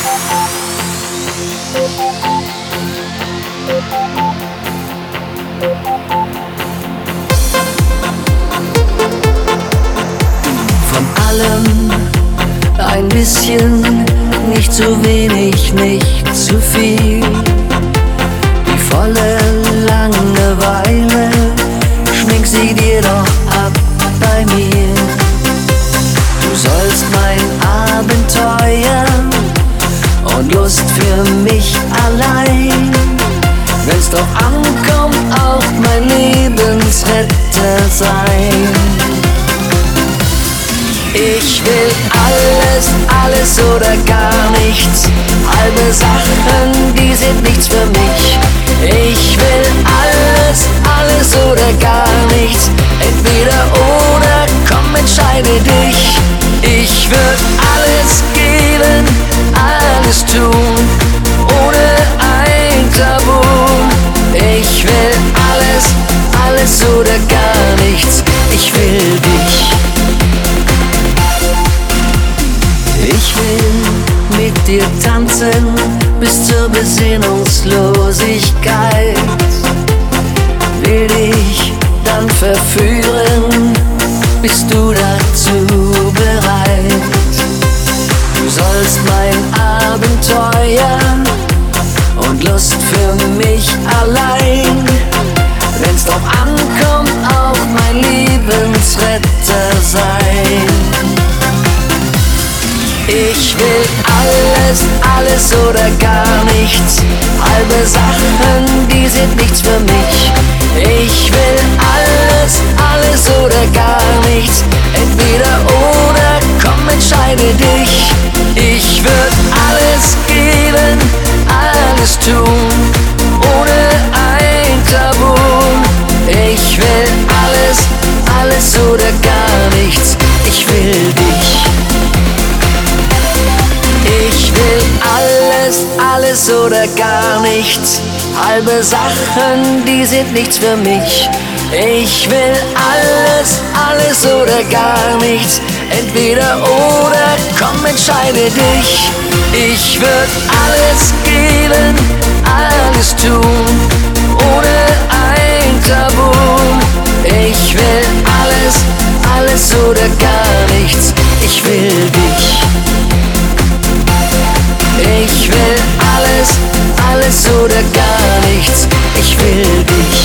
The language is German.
Von allem ein bisschen, nicht zu wenig, nicht zu viel. Die volle Langeweile, schmink sie dir doch ab bei mir. Du sollst mein Abenteuer und Lust für mich allein. Wenn's drauf ankommt, auch mein Lebensretter sein. Ich will alles, alles oder gar nichts. Halbe Sachen, die sind nichts für mich. Ich will alles, alles oder gar nichts. Entweder oder, komm, entscheide dich. Ich würd alles geben, alles tun, ohne ein Tabu. Ich will alles, alles oder gar nichts. Ich will dich. Ich will mit dir tanzen bis zur Besinnungslosigkeit. Will dich dann verführen, bist du dazu bereit? Du sollst mein Abenteuer und Lust für mich allein. Wenn's drauf ankommt, auch mein Lebensretter sein. Ich will alles, alles oder gar nichts. Halbe Sachen, die sind nichts für mich. Ich will alles, alles oder gar nichts. Entweder oder, komm, entscheide dich. Ich würd alles geben, alles tun, ohne ein Tabu. Ich will alles, alles oder gar nichts. Ich will dich. Ich will alles, alles oder gar nichts. Halbe Sachen, die sind nichts für mich. Ich will alles, alles oder gar nichts. Entweder oder, komm, entscheide dich. Ich würd alles geben, alles tun, ohne ein Tabu. Ich will alles, alles oder gar nichts. Ich will dich. Ich will alles, alles oder gar nichts. Ich will dich.